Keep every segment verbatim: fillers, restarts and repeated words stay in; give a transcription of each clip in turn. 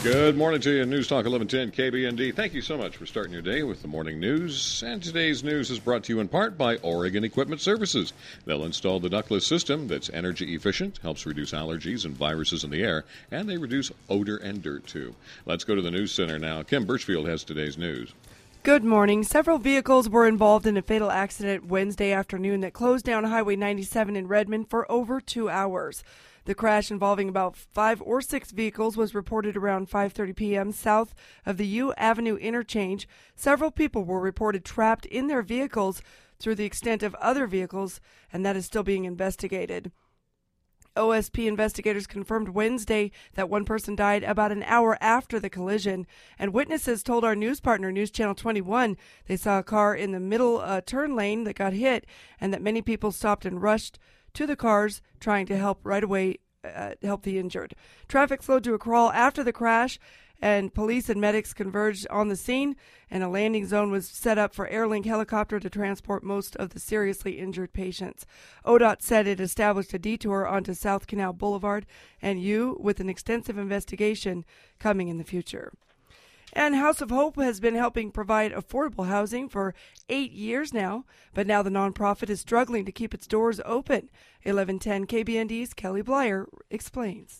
Good morning to you, News Talk eleven ten K B N D. Thank you so much for starting your day with the morning news. And today's news is brought to you in part by Oregon Equipment Services. They'll install the ductless system that's energy efficient, helps reduce allergies and viruses in the air, and they reduce odor and dirt, too. Let's go to the news center now. Kim Birchfield has today's news. Good morning. Several vehicles were involved in a fatal accident Wednesday afternoon that closed down Highway ninety-seven in Redmond for over two hours. The crash involving about five or six vehicles was reported around five thirty p.m. south of the U Avenue interchange. Several people were reported trapped in their vehicles through the extent of other vehicles, and that is still being investigated. O S P investigators confirmed Wednesday that one person died about an hour after the collision, and witnesses told our news partner, News Channel twenty-one, they saw a car in the middle uh, turn lane that got hit, and that many people stopped and rushed to the cars trying to help right away uh, help the injured. Traffic slowed to a crawl after the crash, and police and medics converged on the scene, and a landing zone was set up for Airlink helicopter to transport most of the seriously injured patients. O D O T said it established a detour onto South Canal Boulevard and U with an extensive investigation coming in the future. And House of Hope has been helping provide affordable housing for eight years now, but now the nonprofit is struggling to keep its doors open. eleven ten K B N D's Kelly Blyer explains.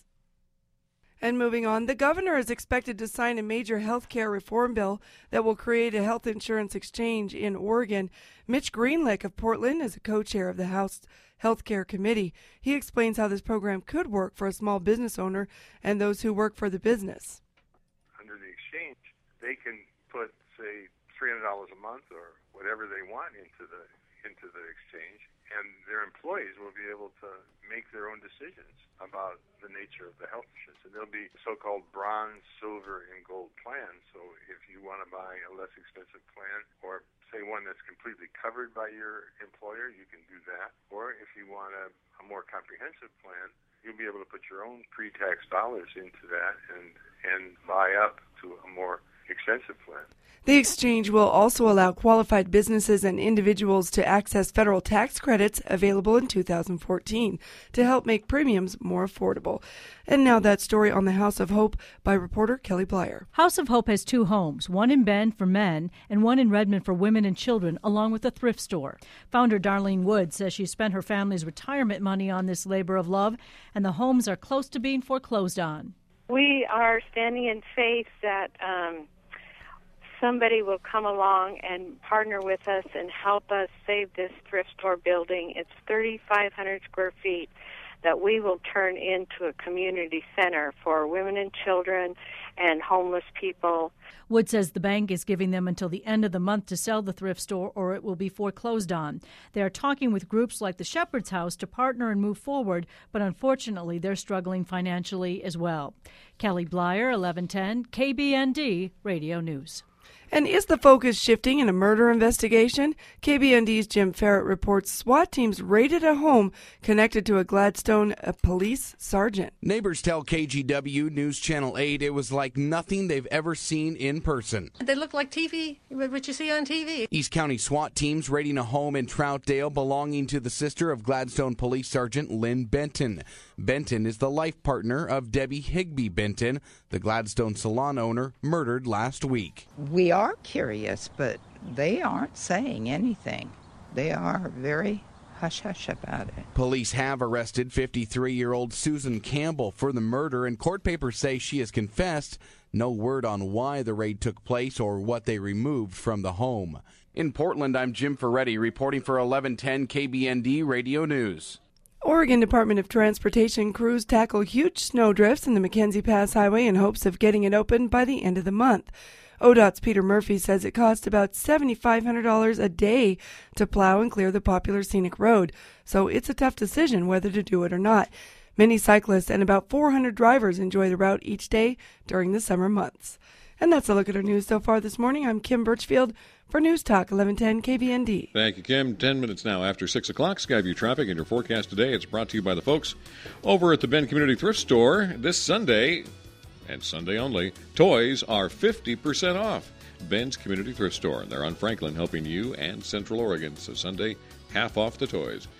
And moving on, the governor is expected to sign a major health care reform bill that will create a health insurance exchange in Oregon. Mitch Greenlick of Portland is a co-chair of the House Health Care Committee. He explains how this program could work for a small business owner and those who work for the business. Under the exchange, they can put, say, three hundred dollars a month or whatever they want into the into the exchange, and their employees will be able to make their own decisions about the nature of the health insurance. And there'll be so-called bronze, silver, and gold plans. So if you want to buy a less expensive plan, or say one that's completely covered by your employer, you can do that. Or if you want a, a more comprehensive plan, you'll be able to put your own pre-tax dollars into that and, and buy up to a more expensive plan. The exchange will also allow qualified businesses and individuals to access federal tax credits available in two thousand fourteen to help make premiums more affordable. And now that story on the House of Hope by reporter Kelly Blyer. House of Hope has two homes, one in Bend for men and one in Redmond for women and children, along with a thrift store. Founder Darlene Wood says she spent her family's retirement money on this labor of love, and the homes are close to being foreclosed on. We are standing in faith that um, somebody will come along and partner with us and help us save this thrift store building. It's thirty-five hundred square feet that we will turn into a community center for women and children and homeless people. Wood says the bank is giving them until the end of the month to sell the thrift store or it will be foreclosed on. They are talking with groups like the Shepherd's House to partner and move forward, but unfortunately they're struggling financially as well. Kelly Blyer, eleven ten K B N D Radio News. And is the focus shifting in a murder investigation? K B N D's Jim Ferret reports SWAT teams raided a home connected to a Gladstone a police sergeant. Neighbors tell K G W News Channel eight it was like nothing they've ever seen in person. They look like T V, what you see on T V. East County SWAT teams raiding a home in Troutdale belonging to the sister of Gladstone Police Sergeant Lynn Benton. Benton is the life partner of Debbie Higby Benton, the Gladstone salon owner murdered last week. We are curious, but they aren't saying anything. They are very hush-hush about it. Police have arrested fifty-three-year-old Susan Campbell for the murder, and court papers say she has confessed. No word on why the raid took place or what they removed from the home. In Portland, I'm Jim Ferretti reporting for eleven ten K B N D Radio News. Oregon Department of Transportation crews tackle huge snowdrifts in the Mackenzie Pass Highway in hopes of getting it open by the end of the month. O D O T's Peter Murphy says it costs about seven thousand five hundred dollars a day to plow and clear the popular scenic road, so it's a tough decision whether to do it or not. Many cyclists and about four hundred drivers enjoy the route each day during the summer months. And that's a look at our news so far this morning. I'm Kim Birchfield for News Talk eleven ten K B N D. Thank you, Kim. Ten minutes now after six o'clock. Skyview traffic and your forecast today. It's brought to you by the folks over at the Bend Community Thrift Store. This Sunday, and Sunday only, toys are fifty percent off. Bend's Community Thrift Store. They're on Franklin, helping you and Central Oregon. So Sunday, half off the toys.